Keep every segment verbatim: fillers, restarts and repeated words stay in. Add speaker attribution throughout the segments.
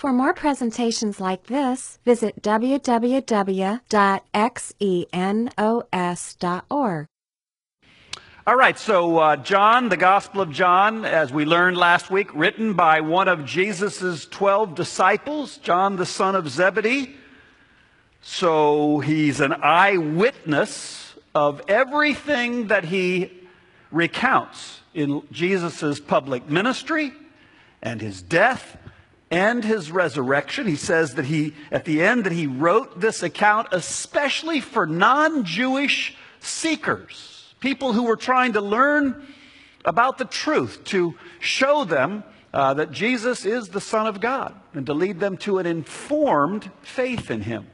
Speaker 1: For more presentations like this, visit w w w dot xenos dot org.
Speaker 2: All right, so uh, John, the Gospel of John, as we learned last week, written by one of Jesus' twelve disciples, John the son of Zebedee. So he's an eyewitness of everything that he recounts in Jesus' public ministry and his death and his resurrection. He says that he, at the end, that he wrote this account especially for non-Jewish seekers, people who were trying to learn about the truth, to show them uh, that Jesus is the Son of God, and to lead them to an informed faith in him.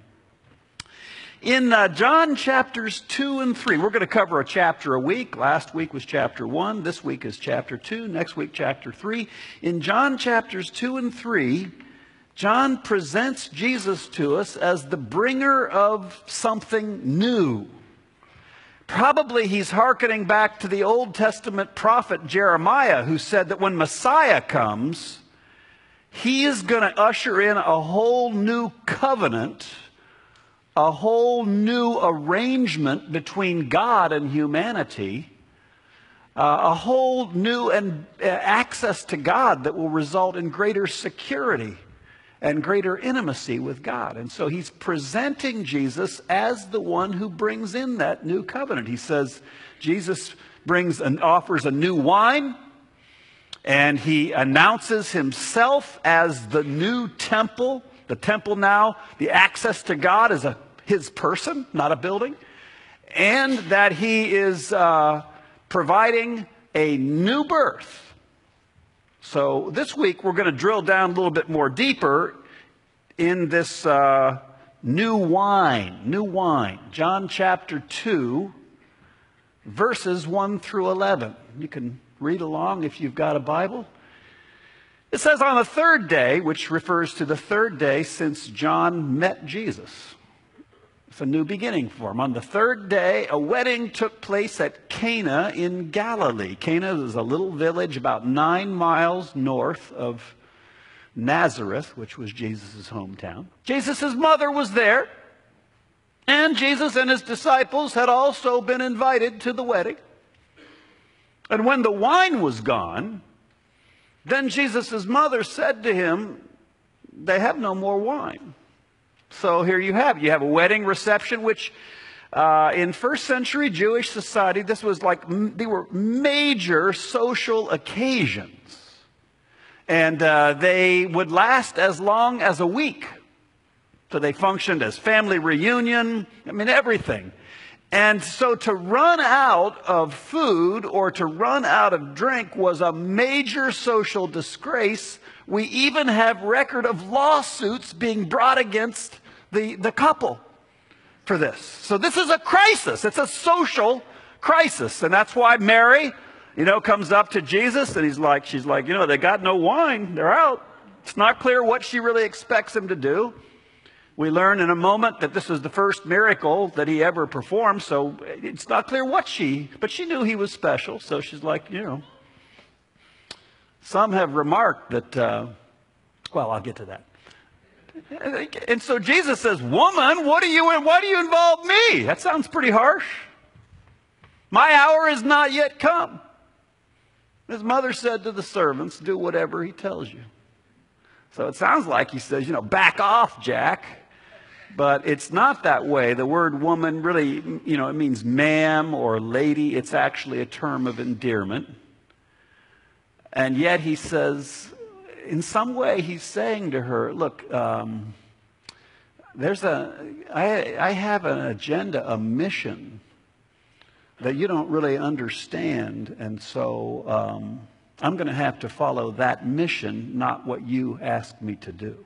Speaker 2: In uh, John chapters two and three, we're going to cover a chapter a week. Last week was chapter one. This week is chapter two. Next week, chapter three. In John chapters two and three, John presents Jesus to us as the bringer of something new. Probably he's hearkening back to the Old Testament prophet Jeremiah, who said that when Messiah comes, he is going to usher in a whole new covenant, a whole new arrangement between God and humanity, uh, a whole new and uh, access to God that will result in greater security and greater intimacy with God. And so he's presenting Jesus as the one who brings in that new covenant. He says Jesus brings and offers a new wine, and he announces himself as the new temple. The temple now, the access to God is a, his person, not a building. And that he is uh, providing a new birth. So this week we're going to drill down a little bit more deeper in this uh, new wine. New wine. John chapter two, verses one through eleven. You can read along if you've got a Bible. It says, on the third day, which refers to the third day since John met Jesus. It's a new beginning for him. On the third day, a wedding took place at Cana in Galilee. Cana is a little village about nine miles north of Nazareth, which was Jesus' hometown. Jesus' mother was there, and Jesus and his disciples had also been invited to the wedding. And when the wine was gone, then Jesus' mother said to him, they have no more wine. So here you have, you have a wedding reception, which uh, in first century Jewish society, this was like, they were major social occasions. And uh, they would last as long as a week. So they functioned as family reunion, I mean, everything. And so to run out of food or to run out of drink was a major social disgrace. We even have record of lawsuits being brought against the, the couple for this. So this is a crisis. It's a social crisis. And that's why Mary, you know, comes up to Jesus and he's like, she's like, you know, they got no wine. They're out. It's not clear what she really expects him to do. We learn in a moment that this is the first miracle that he ever performed, so it's not clear what she, but she knew he was special, so she's like, you know. Some have remarked that, uh, well, I'll get to that. And so Jesus says, woman, what are you, why do you involve me? That sounds pretty harsh. My hour is not yet come. His mother said to the servants, do whatever he tells you. So it sounds like he says, you know, back off, Jack. But it's not that way. The word woman really, you know, it means ma'am or lady. It's actually a term of endearment. And yet he says, in some way he's saying to her, look, um, there's a, I, I have an agenda, a mission that you don't really understand. And so um, I'm going to have to follow that mission, not what you asked me to do.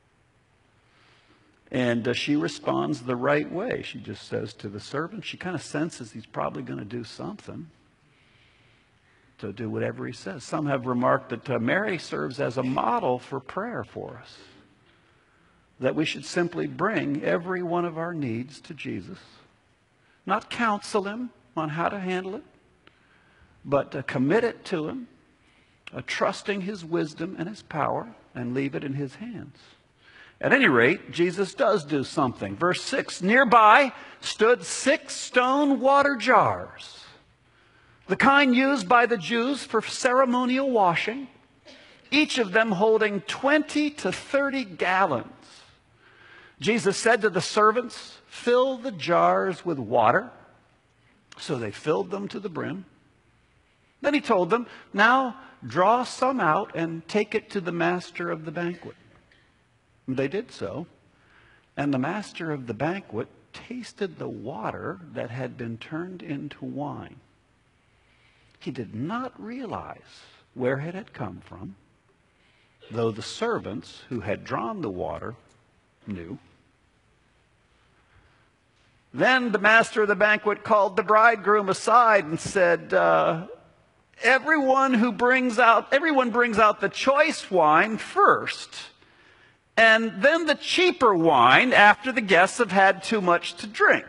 Speaker 2: And uh, she responds the right way. She just says to the servant, she kind of senses he's probably going to do something, to do whatever he says. Some have remarked that uh, Mary serves as a model for prayer for us, that we should simply bring every one of our needs to Jesus, not counsel him on how to handle it, but uh, commit it to him, uh, trusting his wisdom and his power, and leave it in his hands. At any rate, Jesus does do something. Verse six, nearby stood six stone water jars, the kind used by the Jews for ceremonial washing, each of them holding twenty to thirty gallons. Jesus said to the servants, fill the jars with water. So they filled them to the brim. Then he told them, now draw some out and take it to the master of the banquet. They did so, and the master of the banquet tasted the water that had been turned into wine. He did not realize where it had come from, though the servants who had drawn the water knew. Then the master of the banquet called the bridegroom aside and said, uh, everyone who brings out, everyone brings out the choice wine first, and then the cheaper wine after the guests have had too much to drink.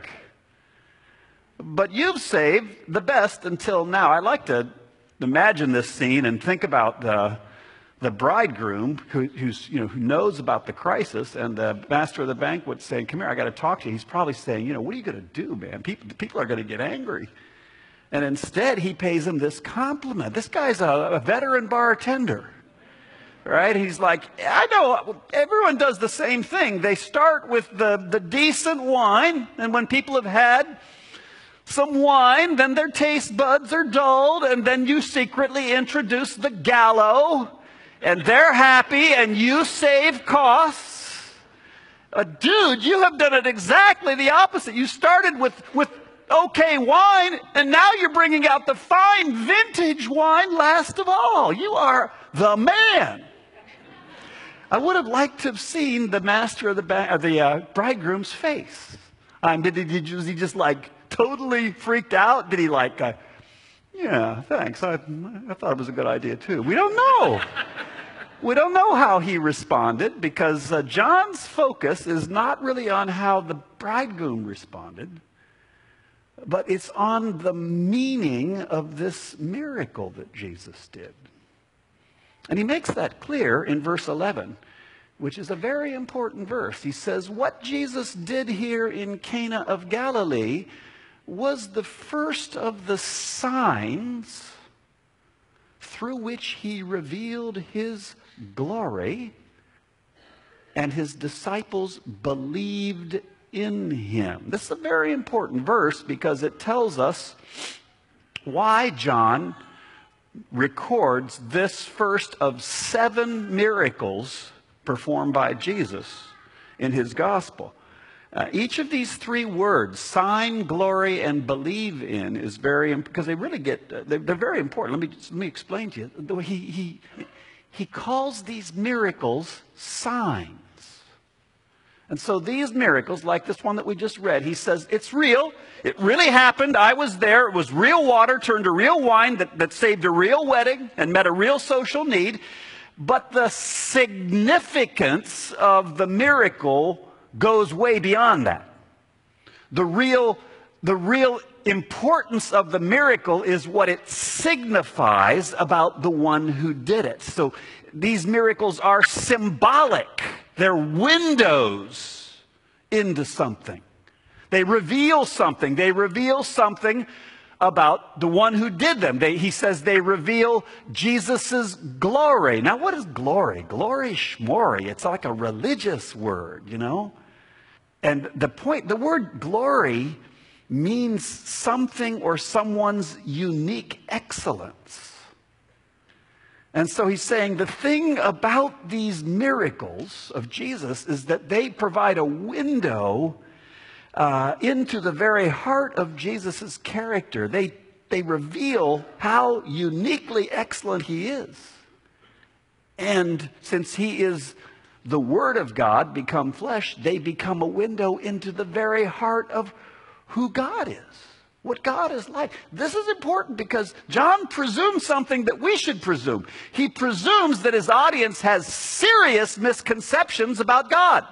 Speaker 2: But you've saved the best until now. I like to imagine this scene and think about the, the bridegroom who, who's, you know, who knows about the crisis, and the master of the banquet saying, come here, I got to talk to you. He's probably saying, you know, what are you going to do, man? People, people are going to get angry. And instead, he pays him this compliment. This guy's a, a veteran bartender. Right? He's like, I know everyone does the same thing. They start with the, the decent wine, and when people have had some wine, then their taste buds are dulled, and then you secretly introduce the gallo, and they're happy, and you save costs. Uh, dude, you have done it exactly the opposite. You started with, with okay wine, and now you're bringing out the fine vintage wine last of all. You are the man. I would have liked to have seen the master of the, ba- of the uh, bridegroom's face. Um, did, did, was he just like totally freaked out? Did he like, uh, yeah, thanks. I, I thought it was a good idea too. We don't know. We don't know how he responded, because uh, John's focus is not really on how the bridegroom responded, but it's on the meaning of this miracle that Jesus did. And he makes that clear in verse eleven, which is a very important verse. He says, what Jesus did here in Cana of Galilee was the first of the signs through which he revealed his glory, and his disciples believed in him. This is a very important verse because it tells us why John records this first of seven miracles performed by Jesus in his gospel. Uh, each of these three words, sign, glory, and believe in, is very important because they really get, uh, they're, they're very important. Let me, let me explain to you. He, he, he calls these miracles signs. And so these miracles, like this one that we just read, he says, it's real. It really happened. I was there. It was real water turned to real wine that, that saved a real wedding and met a real social need. But the significance of the miracle goes way beyond that. The real, the real importance of the miracle is what it signifies about the one who did it. So these miracles are symbolic. They're windows into something. They reveal something. They reveal something about the one who did them. They, he says they reveal Jesus's glory. Now, what is glory? Glory, shmori. It's like a religious word, you know. And the point, the word glory means something or someone's unique excellence. And so he's saying the thing about these miracles of Jesus is that they provide a window uh, into the very heart of Jesus's character. They, they reveal how uniquely excellent he is. And since he is the Word of God become flesh, they become a window into the very heart of who God is. What God is like. This is important because John presumes something that we should presume. He presumes that his audience has serious misconceptions about God.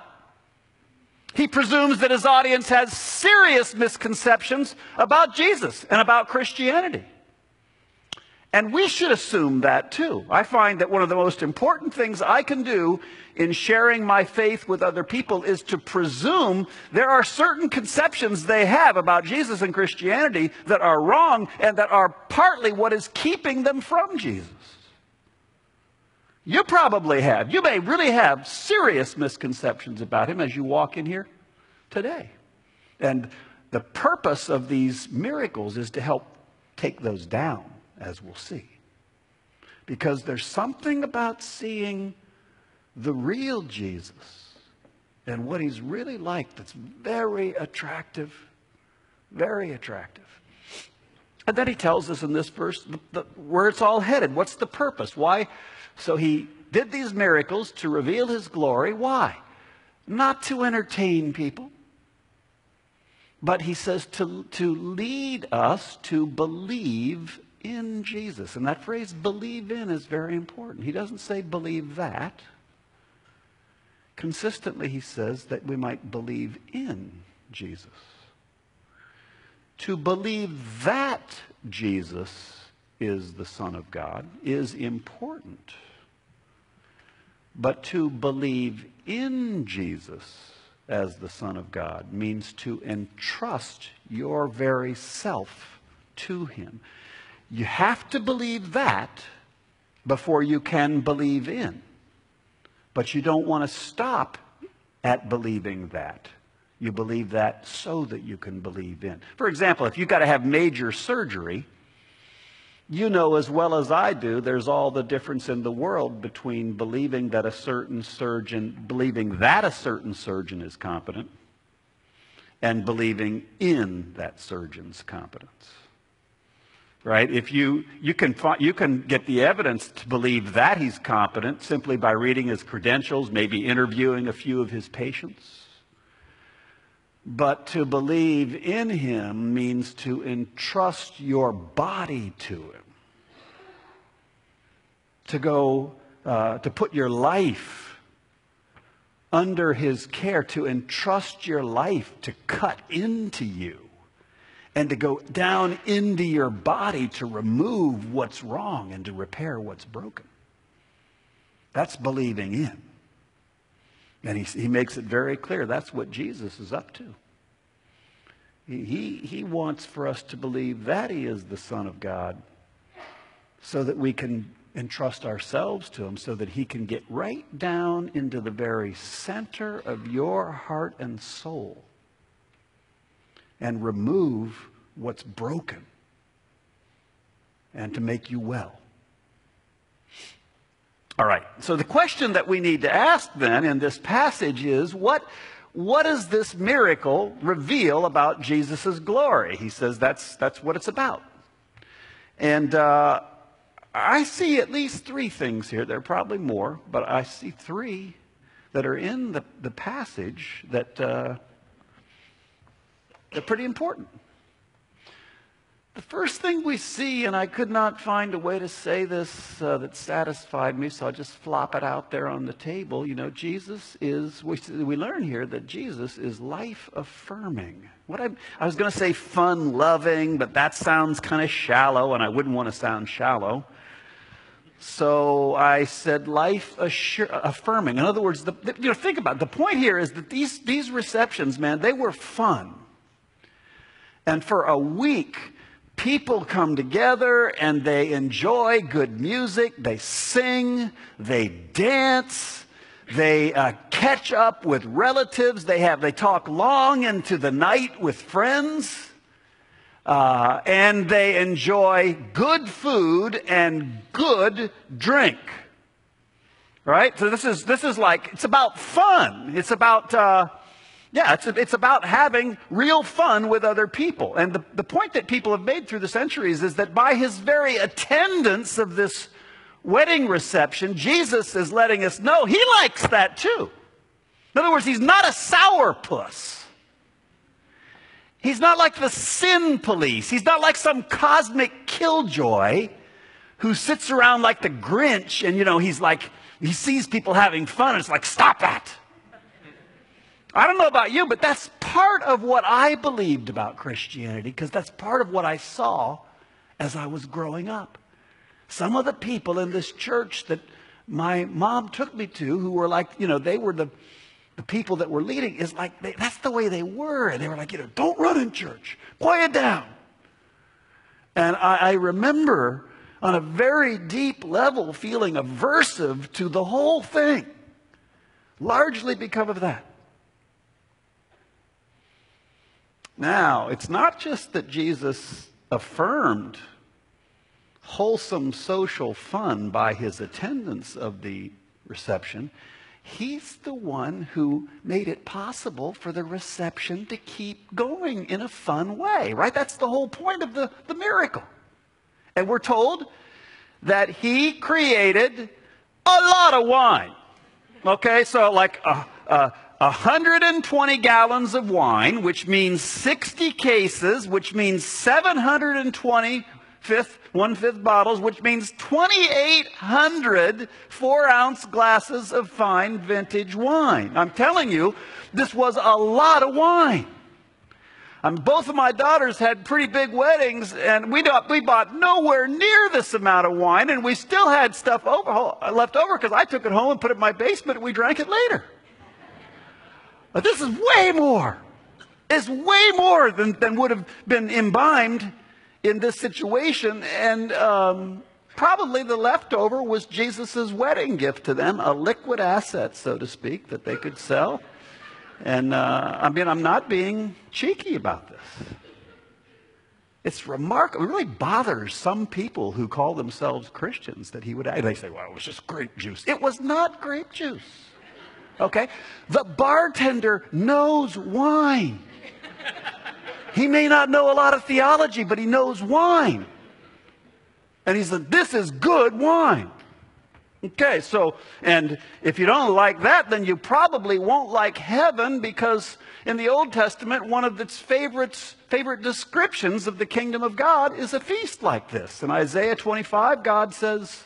Speaker 2: He presumes that his audience has serious misconceptions about Jesus and about Christianity. And we should assume that too. I find that one of the most important things I can do in sharing my faith with other people is to presume there are certain conceptions they have about Jesus and Christianity that are wrong and that are partly what is keeping them from Jesus. You probably have. You may really have serious misconceptions about him as you walk in here today. And the purpose of these miracles is to help take those down, as we'll see. Because there's something about seeing the real Jesus and what he's really like that's very attractive, very attractive. And then he tells us in this verse the, the, where it's all headed. What's the purpose? Why? So he did these miracles to reveal his glory. Why? Not to entertain people. But he says to, to lead us to believe in Jesus. And that phrase, believe in, is very important. He doesn't say believe that. Consistently, he says that we might believe in Jesus. To believe that Jesus is the Son of God is important. But to believe in Jesus as the Son of God means to entrust your very self to him. You have to believe that before you can believe in. But you don't want to stop at believing that. You believe that so that you can believe in. For example, if you've got to have major surgery, you know as well as I do, there's all the difference in the world between believing that a certain surgeon, believing that a certain surgeon is competent, and believing in that surgeon's competence. Right? If you, you can find, you can get the evidence to believe that he's competent simply by reading his credentials, maybe interviewing a few of his patients. But to believe in him means to entrust your body to him. To go, uh, to put your life under his care, to entrust your life to cut into you and to go down into your body to remove what's wrong and to repair what's broken. That's believing in. And he, he makes it very clear that's what Jesus is up to. He, he, he wants for us to believe that he is the Son of God so that we can entrust ourselves to him, so that he can get right down into the very center of your heart and soul and remove what's broken and to make you well. All right, so the question that we need to ask then in this passage is, what, what does this miracle reveal about Jesus' glory? He says that's, that's what it's about. And uh, I see at least three things here. There are probably more, but I see three that are in the, the passage that uh, are pretty important. The first thing we see, and I could not find a way to say this uh, that satisfied me, so I'll just flop it out there on the table. You know, Jesus is, we, we learn here that Jesus is life-affirming. What I, I was going to say fun-loving, but that sounds kind of shallow, and I wouldn't want to sound shallow. So I said life-affirming. In other words, the, the, you know, think about it. The point here is that these, these receptions, man, they were fun. And for a week, people come together and they enjoy good music, they sing, they dance, they uh, catch up with relatives, they have they talk long into the night with friends, uh, and they enjoy good food and good drink. Right? So this is this is like, it's about fun. It's about uh, Yeah, it's, it's about having real fun with other people. And the, the point that people have made through the centuries is that by his very attendance of this wedding reception, Jesus is letting us know he likes that too. In other words, he's not a sourpuss. He's not like the sin police. He's not like some cosmic killjoy who sits around like the Grinch and, you know, he's like, he sees people having fun and it's like, stop that. I don't know about you, but that's part of what I believed about Christianity, because that's part of what I saw as I was growing up. Some of the people in this church that my mom took me to, who were like, you know, they were the, the people that were leading, is like, they, that's the way they were. And they were like, you know, don't run in church. Quiet down. And I, I remember on a very deep level feeling aversive to the whole thing, largely because of that. Now, it's not just that Jesus affirmed wholesome social fun by his attendance of the reception. He's the one who made it possible for the reception to keep going in a fun way, right? That's the whole point of the, the miracle. And we're told that he created a lot of wine. Okay, so like a, a, one hundred twenty gallons of wine, which means sixty cases, which means seven hundred twenty fifth, one-fifth bottles, which means twenty-eight hundred four-ounce glasses of fine vintage wine. I'm telling you, this was a lot of wine. Um, both of my daughters had pretty big weddings, and we, don't, we bought nowhere near this amount of wine, and we still had stuff over, left over because I took it home and put it in my basement, and we drank it later. But this is way more. It's way more than, than would have been imbibed in this situation, and um, probably the leftover was Jesus' wedding gift to them, a liquid asset, so to speak, that they could sell. And uh, I mean, I'm not being cheeky about this. It's remarkable. It really bothers some people who call themselves Christians that he would, they say, well, it was just grape juice. It was not grape juice. Okay? The bartender knows wine. He may not know a lot of theology, but he knows wine. And he said, this is good wine. Okay, so, and if you don't like that, then you probably won't like heaven, because in the Old Testament, one of its favorites, favorite descriptions of the kingdom of God is a feast like this. In Isaiah twenty-five, God says,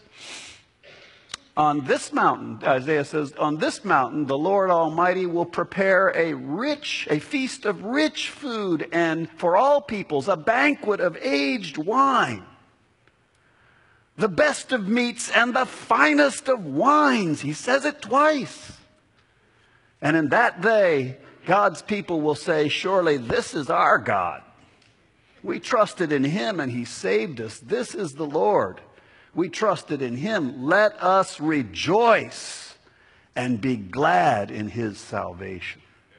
Speaker 2: on this mountain, Isaiah says, on this mountain, the Lord Almighty will prepare a rich, a feast of rich food, and for all peoples, a banquet of aged wine, the best of meats and the finest of wines. He says it twice. And in that day, God's people will say, surely this is our God. We trusted in him and he saved us. This is the Lord. We trusted in him. Let us rejoice and be glad in his salvation.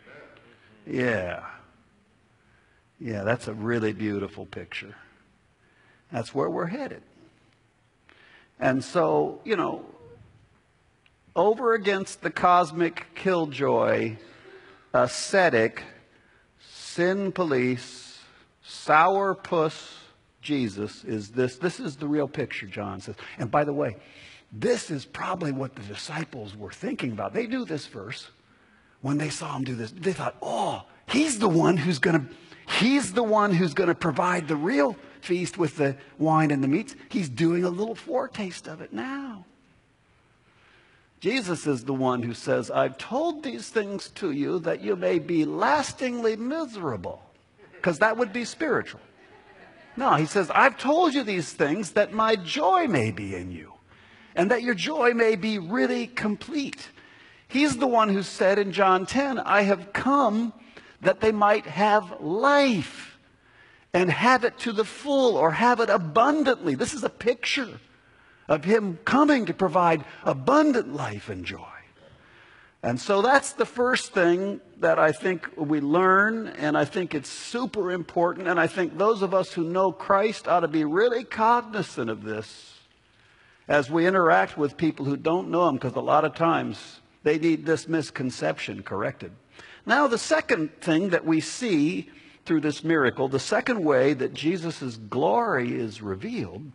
Speaker 2: Yeah. Yeah, that's a really beautiful picture. That's where we're headed. And so, you know, over against the cosmic killjoy, ascetic, sin police, sourpuss Jesus is this. This is the real picture, John says. And by the way, this is probably what the disciples were thinking about. They knew this verse. When they saw him do this, they thought, oh, he's the one who's going to, he's the one who's going to provide the real feast with the wine and the meats. He's doing a little foretaste of it now. Jesus is the one who says, I've told these things to you that you may be lastingly miserable, because that would be spiritual. No, he says, I've told you these things that my joy may be in you, and that your joy may be really complete. He's the one who said in John ten, I have come that they might have life, and have it to the full, or have it abundantly. This is a picture of him coming to provide abundant life and joy. And so that's the first thing that I think we learn, and I think it's super important, and I think those of us who know Christ ought to be really cognizant of this as we interact with people who don't know him, because a lot of times they need this misconception corrected. Now, the second thing that we see through this miracle, the second way that Jesus' glory is revealed,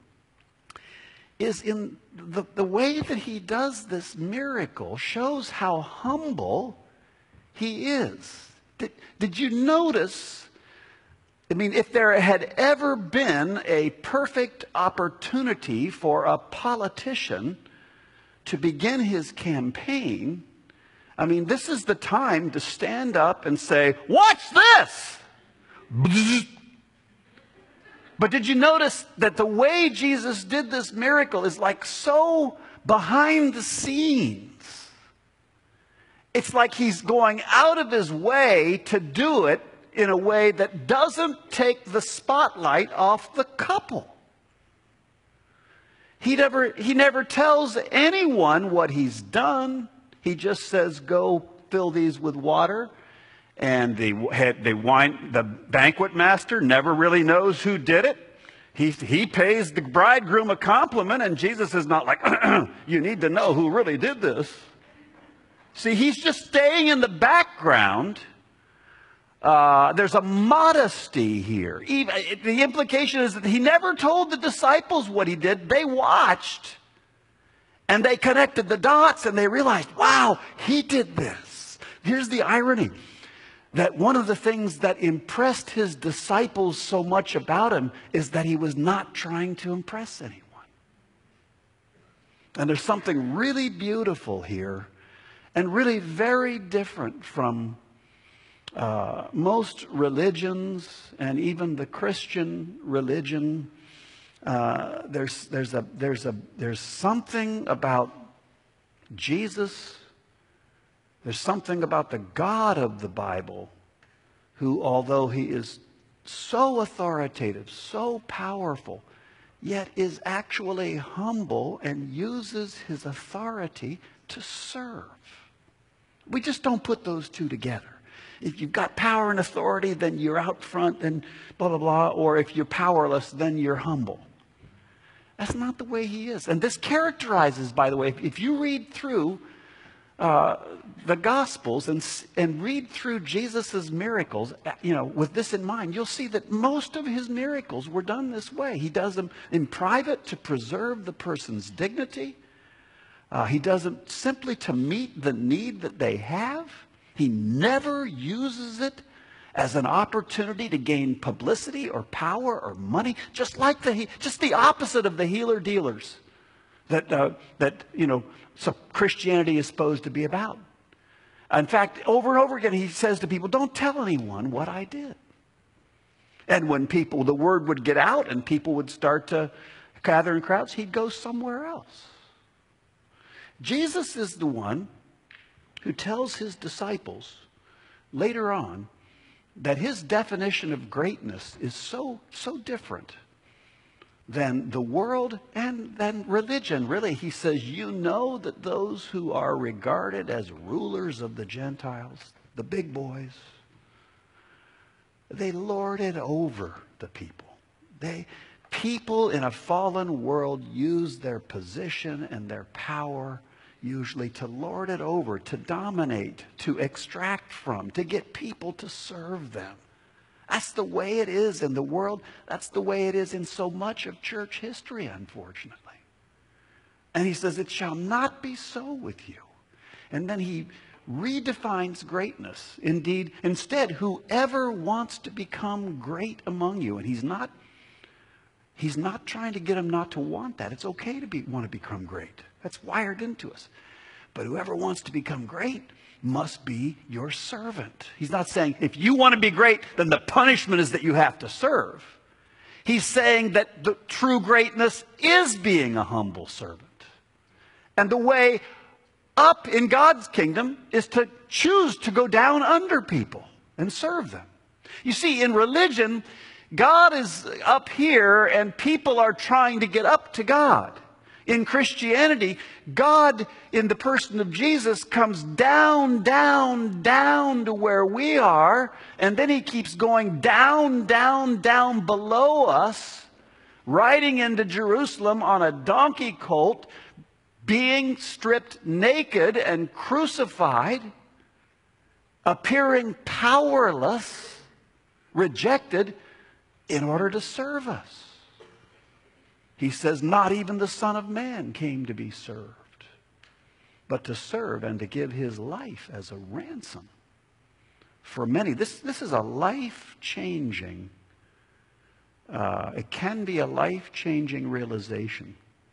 Speaker 2: is in the, the way that he does this miracle shows how humble he is. Did, did you notice, I mean, if there had ever been a perfect opportunity for a politician to begin his campaign, I mean, this is the time to stand up and say, watch this! But did you notice that the way Jesus did this miracle is like so behind the scenes? It's like he's going out of his way to do it in a way that doesn't take the spotlight off the couple. He never, he never tells anyone what he's done. He just says, go fill these with water. And the, the, wine, the banquet master never really knows who did it. He, he pays the bridegroom a compliment, and Jesus is not like, you need to know who really did this. See, he's just staying in the background. Uh, there's a modesty here. Even, the implication is that he never told the disciples what he did. They watched, and they connected the dots, and they realized, wow, he did this. Here's the irony. That one of the things that impressed his disciples so much about him is that he was not trying to impress anyone. And there's something really beautiful here and really very different from uh, most religions and even the Christian religion. Uh, there's, there's, a, there's, a, there's something about Jesus. There's something about the God of the Bible who, although he is so authoritative, so powerful, yet is actually humble and uses his authority to serve. We just don't put those two together. If you've got power and authority, then you're out front and blah, blah, blah. Or if you're powerless, then you're humble. That's not the way he is. And this characterizes, by the way, if, if you read through Uh, the Gospels and, and read through Jesus' miracles, you know, with this in mind, you'll see that most of his miracles were done this way. He does them in private to preserve the person's dignity. Uh, he does them simply to meet the need that they have. He never uses it as an opportunity to gain publicity or power or money, just like the, just the opposite of the healer-dealers that, uh, that, you know, so Christianity is supposed to be about. In fact, over and over again, he says to people, don't tell anyone what I did. And when people, the word would get out and people would start to gather in crowds, he'd go somewhere else. Jesus is the one who tells his disciples later on that his definition of greatness is so, so different than the world and than religion. Really, he says, you know that those who are regarded as rulers of the Gentiles, the big boys, they lord it over the people. They, people in a fallen world use their position and their power usually to lord it over, to dominate, to extract from, to get people to serve them. That's the way it is in the world. That's the way it is in so much of church history, unfortunately. And he says, it shall not be so with you. And then he redefines greatness. Indeed, instead, whoever wants to become great among you, and he's not, he's not trying to get them not to want that. It's okay to be, want to become great. That's wired into us. But whoever wants to become great must be your servant. He's not saying if you want to be great, then the punishment is that you have to serve. He's saying that the true greatness is being a humble servant. And the way up in God's kingdom is to choose to go down under people and serve them. You see, in religion, God is up here and people are trying to get up to God. In Christianity, God, in the person of Jesus, comes down, down, down to where we are, and then he keeps going down, down, down below us, riding into Jerusalem on a donkey colt, being stripped naked and crucified, appearing powerless, rejected, in order to serve us. He says, not even the Son of Man came to be served, but to serve and to give his life as a ransom for many. This, this is a life-changing, uh, it can be a life-changing realization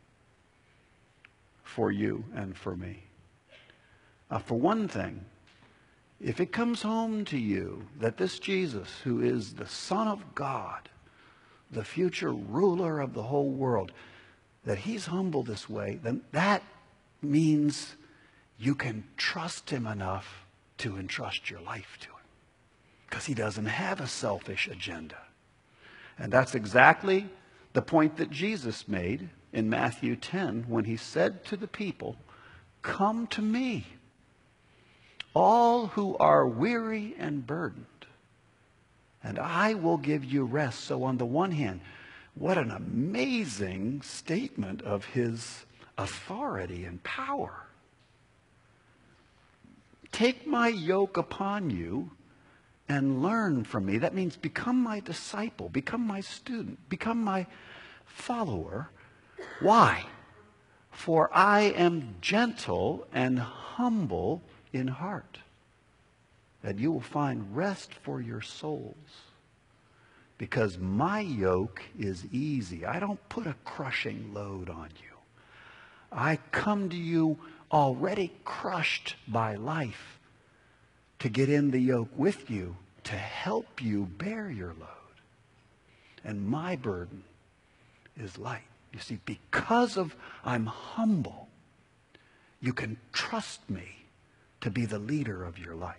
Speaker 2: for you and for me. Uh, for one thing, if it comes home to you that this Jesus, who is the Son of God, the future ruler of the whole world, that he's humble this way, then that means you can trust him enough to entrust your life to him. Because he doesn't have a selfish agenda. And that's exactly the point that Jesus made in Matthew ten when he said to the people, "Come to me, all who are weary and burdened, and I will give you rest." So on the one hand, what an amazing statement of his authority and power. Take my yoke upon you and learn from me. That means become my disciple, become my student, become my follower. Why? For I am gentle and humble in heart, that you will find rest for your souls. Because my yoke is easy. I don't put a crushing load on you. I come to you already crushed by life to get in the yoke with you, to help you bear your load. And my burden is light. You see, because of I'm humble, you can trust me to be the leader of your life.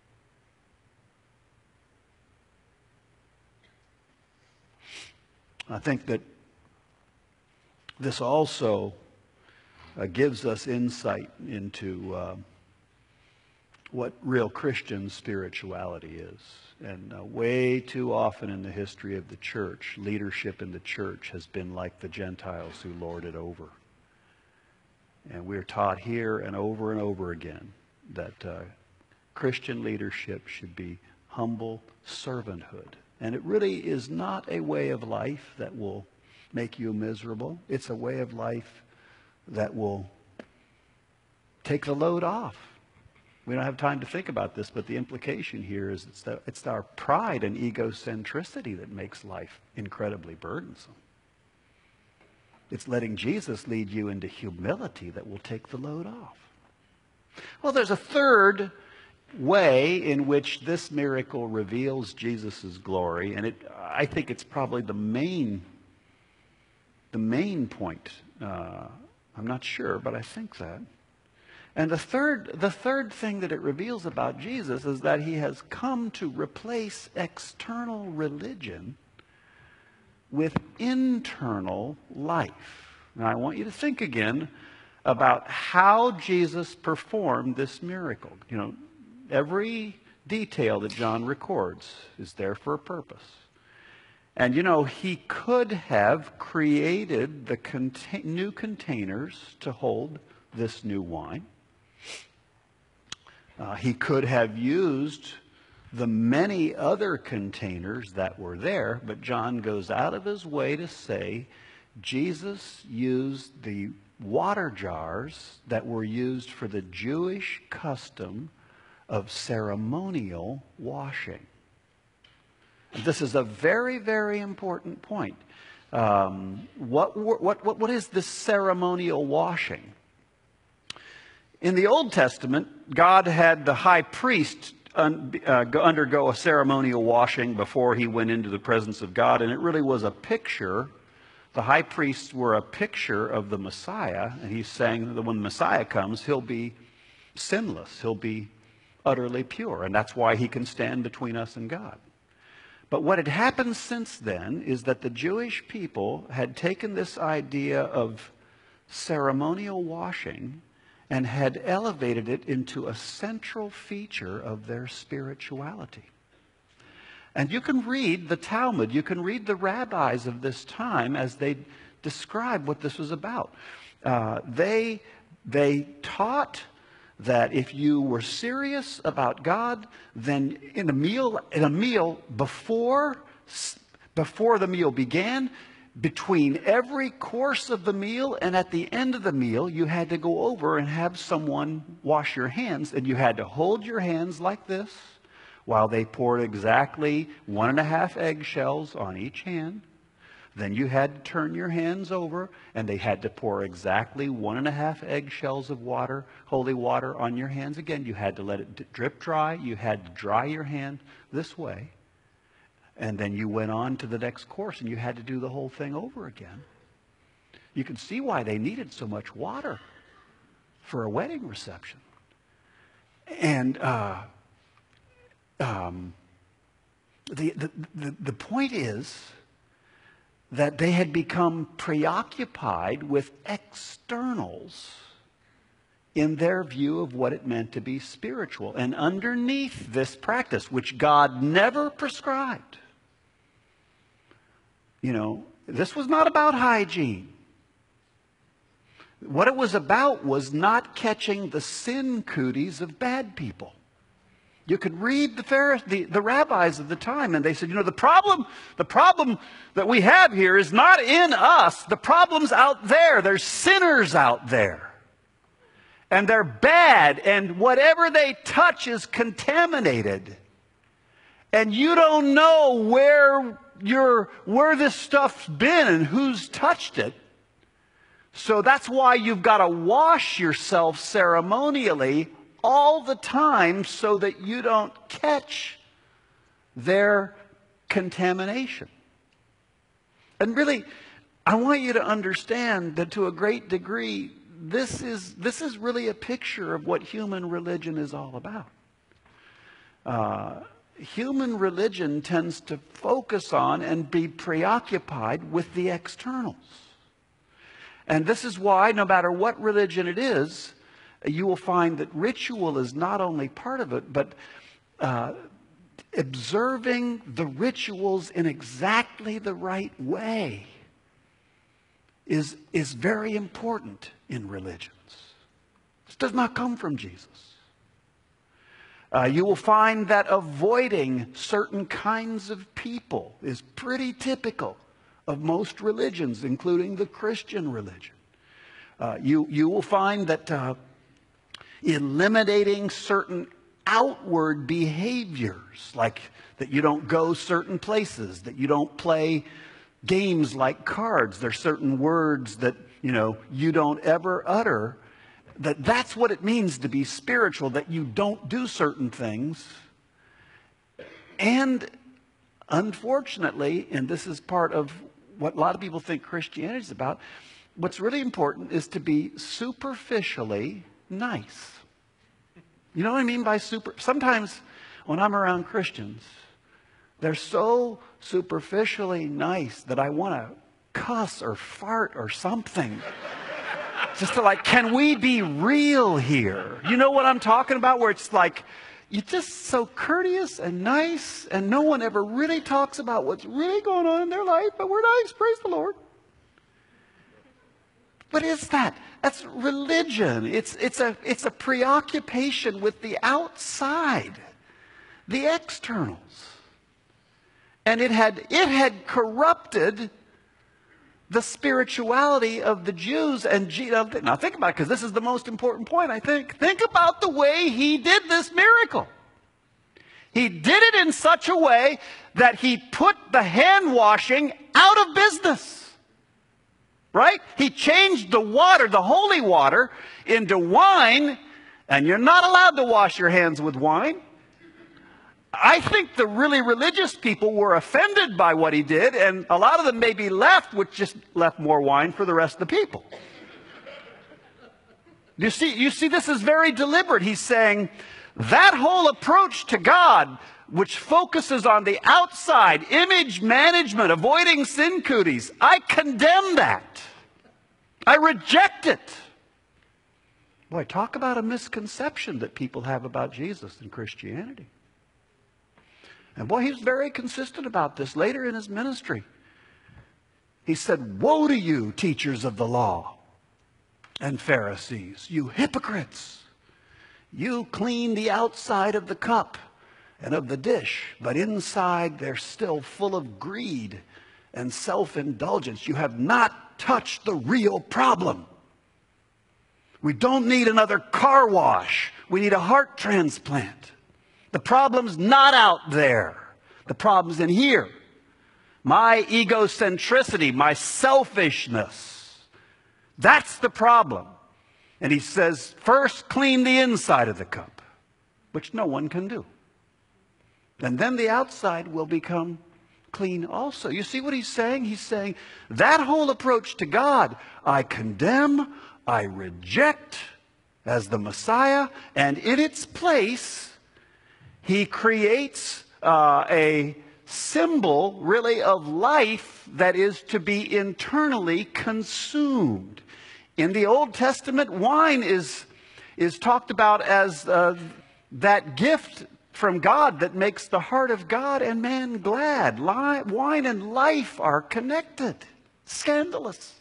Speaker 2: I think that this also uh, gives us insight into uh, what real Christian spirituality is. And uh, way too often in the history of the church, leadership in the church has been like the Gentiles who lord it over. And we're taught here and over and over again that uh, Christian leadership should be humble servanthood. And it really is not a way of life that will make you miserable. It's a way of life that will take the load off. We don't have time to think about this, but the implication here is it's, the, it's our pride and egocentricity that makes life incredibly burdensome. It's letting Jesus lead you into humility that will take the load off. Well, there's a third way in which this miracle reveals Jesus' glory, and it, I think it's probably the main, the main point. Uh, I'm not sure, but I think that. And the third, the third thing that it reveals about Jesus is that he has come to replace external religion with internal life. Now, I want you to think again about how Jesus performed this miracle. You know, every detail that John records is there for a purpose. And, you know, he could have created the contain- new containers to hold this new wine. Uh, he could have used the many other containers that were there, but John goes out of his way to say Jesus used the water jars that were used for the Jewish custom of ceremonial washing. This is a very, very important point. Um, what, what, what, what is this ceremonial washing? In the Old Testament, God had the high priest un, uh, undergo a ceremonial washing before he went into the presence of God, and it really was a picture. The high priests were a picture of the Messiah, and he's saying that when the Messiah comes, he'll be sinless. He'll be utterly pure, and that's why he can stand between us and God. But what had happened since then is that the Jewish people had taken this idea of ceremonial washing and had elevated it into a central feature of their spirituality. And you can read the Talmud, you can read the rabbis of this time as they describe what this was about. Uh, they, they taught that if you were serious about God, then in a meal, in a meal before, before the meal began, between every course of the meal and at the end of the meal, you had to go over and have someone wash your hands, and you had to hold your hands like this while they poured exactly one and a half eggshells on each hand. Then you had to turn your hands over, and they had to pour exactly one and a half eggshells of water, holy water, on your hands again. You had to let it drip dry. You had to dry your hand this way. And then you went on to the next course and you had to do the whole thing over again. You can see why they needed so much water for a wedding reception. And uh, um, the, the, the, the point is that they had become preoccupied with externals in their view of what it meant to be spiritual. And underneath this practice, which God never prescribed, you know, this was not about hygiene. What it was about was not catching the sin cooties of bad people. You could read the, Pharisees, the, the rabbis of the time, and they said, you know, the problem, the problem that we have here is not in us. The problem's out there. There's sinners out there. And they're bad, and whatever they touch is contaminated. And you don't know where, you're, where this stuff's been and who's touched it. So that's why you've got to wash yourself ceremonially all the time so that you don't catch their contamination. And really, I want you to understand that to a great degree, this is, this is really a picture of what human religion is all about. Uh, human religion tends to focus on and be preoccupied with the externals. And this is why, no matter what religion it is, you will find that ritual is not only part of it, but uh, observing the rituals in exactly the right way is, is very important in religions. This does not come from Jesus. Uh, you will find that avoiding certain kinds of people is pretty typical of most religions, including the Christian religion. Uh, you, you will find that uh, eliminating certain outward behaviors, like that you don't go certain places, that you don't play games like cards, there's certain words that, you know, you don't ever utter, that that's what it means to be spiritual, that you don't do certain things. And unfortunately, and this is part of what a lot of people think Christianity is about, what's really important is to be superficially nice. You know what I mean by super? Sometimes when I'm around Christians, they're so superficially nice that I want to cuss or fart or something. Just to like, can we be real here? You know what I'm talking about? Where it's like, you're just so courteous and nice, and no one ever really talks about what's really going on in their life, but we're nice, praise the Lord. What is that? That's religion. It's, it's, a, it's a preoccupation with the outside, the externals. And it had, it had corrupted the spirituality of the Jews. And now think about it, because this is the most important point, I think. Think about the way he did this miracle. He did it in such a way that he put the hand washing out of business. Right? He changed the water, the holy water, into wine, and you're not allowed to wash your hands with wine. I think the really religious people were offended by what he did, and a lot of them maybe left, which just left more wine for the rest of the people. You see, you see, this is very deliberate. He's saying that whole approach to God, which focuses on the outside, image management, avoiding sin cooties, I condemn that. I reject it. Boy, talk about a misconception that people have about Jesus and Christianity. And boy, he was very consistent about this later in his ministry. He said, "Woe to you, teachers of the law and Pharisees, you hypocrites! You clean the outside of the cup and of the dish, but inside they're still full of greed and self-indulgence. You have not touched the real problem. We don't need another car wash. We need a heart transplant. The problem's not out there. The problem's in here. My egocentricity, my selfishness. That's the problem." And he says, first clean the inside of the cup, which no one can do. And then the outside will become clean also. You see what he's saying? He's saying that whole approach to God, I condemn, I reject as the Messiah, and in its place, he creates uh, a symbol, really, of life that is to be internally consumed. In the Old Testament, wine is, is talked about as uh, that gift from God that makes the heart of God and man glad. Li- wine and life are connected. Scandalous.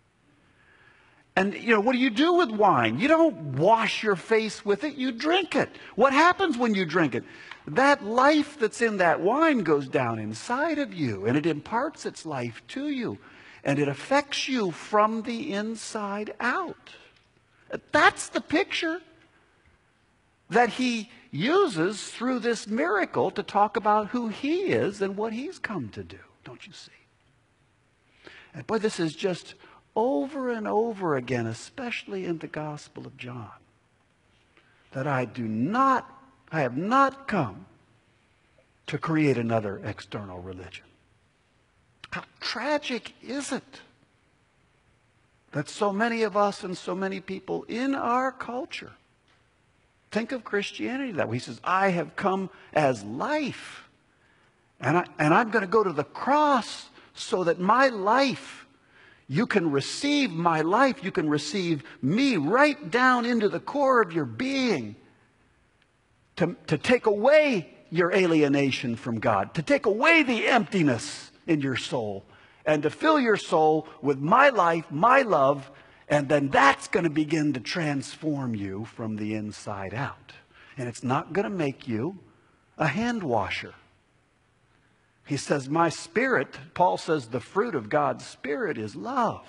Speaker 2: And, you know, what do you do with wine? You don't wash your face with it, you drink it. What happens when you drink it? That life that's in that wine goes down inside of you, and it imparts its life to you, and it affects you from the inside out. That's the picture that he uses through this miracle to talk about who he is and what he's come to do. Don't you see? And boy, this is just over and over again, especially in the Gospel of John, that I do not, I have not come to create another external religion. How tragic is it that so many of us and so many people in our culture think of Christianity that way. He says, I have come as life, and, I, and I'm going to go to the cross so that my life, you can receive my life, you can receive me right down into the core of your being, to, to take away your alienation from God, to take away the emptiness in your soul, and to fill your soul with my life, my love, and then that's going to begin to transform you from the inside out. And it's not going to make you a hand washer. He says, my spirit, Paul says, the fruit of God's Spirit is love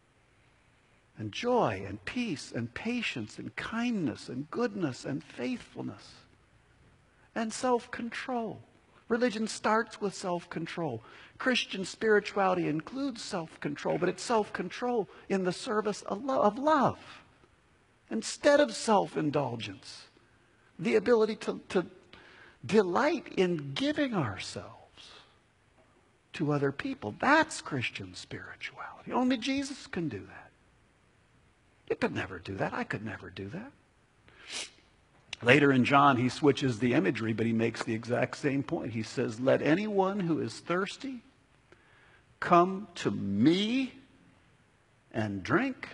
Speaker 2: and joy and peace and patience and kindness and goodness and faithfulness and self-control. Religion starts with self-control. Christian spirituality includes self-control, but it's self-control in the service of love instead of self-indulgence. The ability to, to delight in giving ourselves to other people. That's Christian spirituality. Only Jesus can do that. You could never do that. I could never do that. Later in John, he switches the imagery, but he makes the exact same point. He says, let anyone who is thirsty come to me and drink.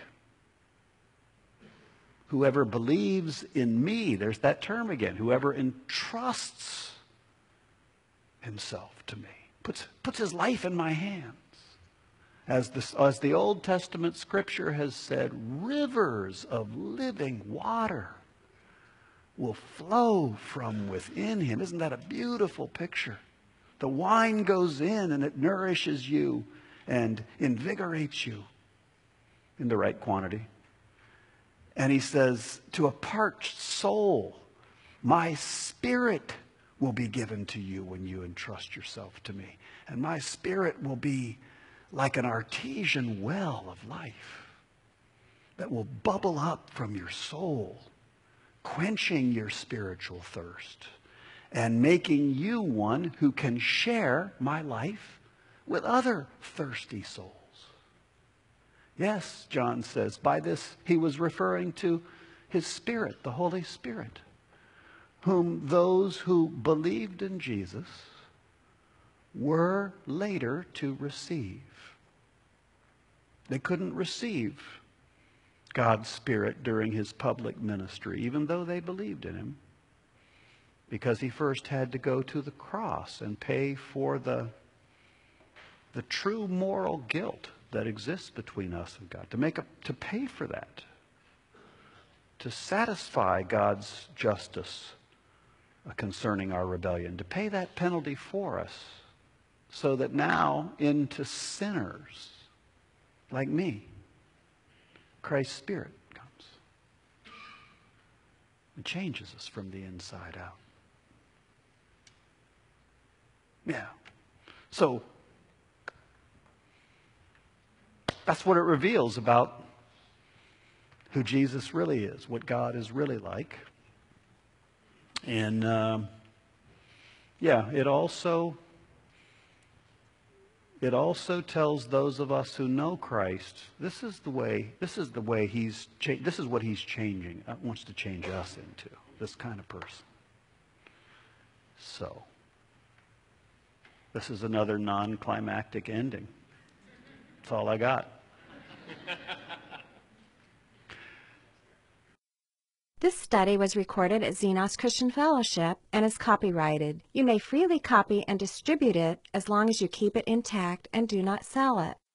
Speaker 2: Whoever believes in me, there's that term again, whoever entrusts himself to me, puts, puts his life in my hands. As the, as the Old Testament scripture has said, rivers of living water will flow from within him. Isn't that a beautiful picture? The wine goes in and it nourishes you and invigorates you in the right quantity. And he says, to a parched soul, my spirit will be given to you when you entrust yourself to me. And my spirit will be like an artesian well of life that will bubble up from your soul, quenching your spiritual thirst and making you one who can share my life with other thirsty souls. Yes, John says, by this he was referring to his Spirit, the Holy Spirit, whom those who believed in Jesus were later to receive. They couldn't receive God's Spirit during his public ministry, even though they believed in him, because he first had to go to the cross and pay for the, the true moral guilt that exists between us and God, to make a, to pay for that, to satisfy God's justice concerning our rebellion, to pay that penalty for us, so that now into sinners like me, Christ's Spirit comes and changes us from the inside out. Yeah. So that's what it reveals about who Jesus really is, what God is really like. And um, yeah, it also it also tells those of us who know Christ, this is the way, this is the way he's, cha- this is what he's changing, uh, wants to change us into, this kind of person. So, this is another non-climactic ending. That's all I got.
Speaker 1: This study was recorded at Xenos Christian Fellowship and is copyrighted. You may freely copy and distribute it as long as you keep it intact and do not sell it.